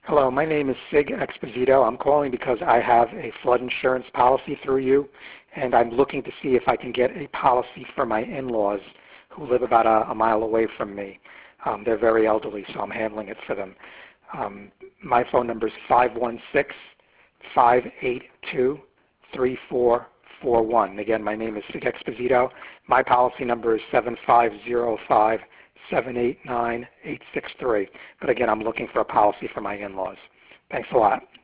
Hello, my name is Sig Exposito. I'm calling because I have a flood insurance policy through you, and I'm looking to see if I can get a policy for my in-laws who live about a mile away from me. They're very elderly, so I'm handling it for them. My phone number is 516-582-3441. Again, my name is Sig Exposito. My policy number is 7505-789-863. But again, I'm looking for a policy for my in-laws. Thanks a lot.